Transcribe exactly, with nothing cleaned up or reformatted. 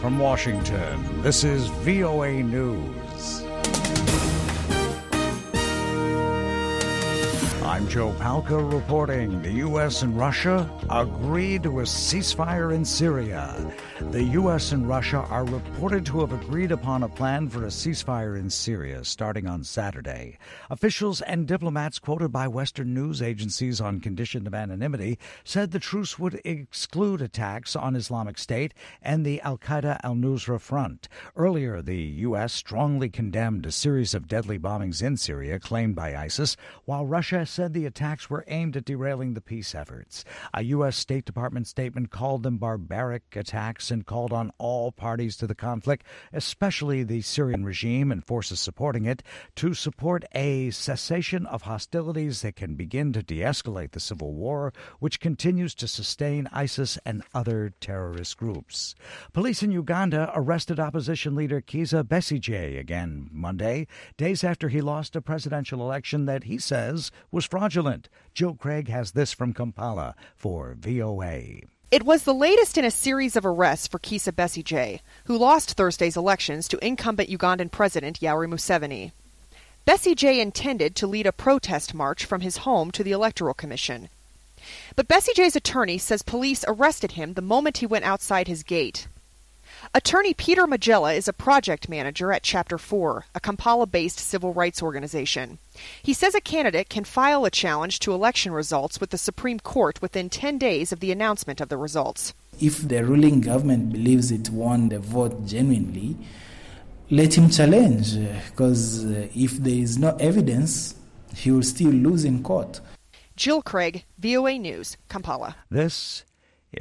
from Washington, this is V O A News. I'm Joe Palca reporting. The U S and Russia agreed to a ceasefire in Syria. The U S and Russia are reported to have agreed upon a plan for a ceasefire in Syria starting on Saturday. Officials and diplomats quoted by Western news agencies on condition of anonymity said the truce would exclude attacks on Islamic State and the Al-Qaeda al-Nusra Front. Earlier, the U S strongly condemned a series of deadly bombings in Syria claimed by ISIS, while Russia said the attacks were aimed at derailing the peace efforts. A U S State Department statement called them barbaric attacks and called on all parties to the conflict, especially the Syrian regime and forces supporting it, to support a cessation of hostilities that can begin to de-escalate the civil war, which continues to sustain ISIS and other terrorist groups. Police in Uganda arrested opposition leader Kizza Besigye again Monday, days after he lost a presidential election that he says was fraudulent. Jill Craig has this from Kampala for V O A. It was the latest in a series of arrests for Kizza Besigye, who lost Thursday's elections to incumbent Ugandan President Yoweri Museveni. Besigye intended to lead a protest march from his home to the Electoral Commission. But Besigye's attorney says police arrested him the moment he went outside his gate. Attorney Peter Magella is a project manager at Chapter four, a Kampala-based civil rights organization. He says a candidate can file a challenge to election results with the Supreme Court within ten days of the announcement of the results. If the ruling government believes it won the vote genuinely, let him challenge, because if there is no evidence, he will still lose in court. Jill Craig, V O A News, Kampala. This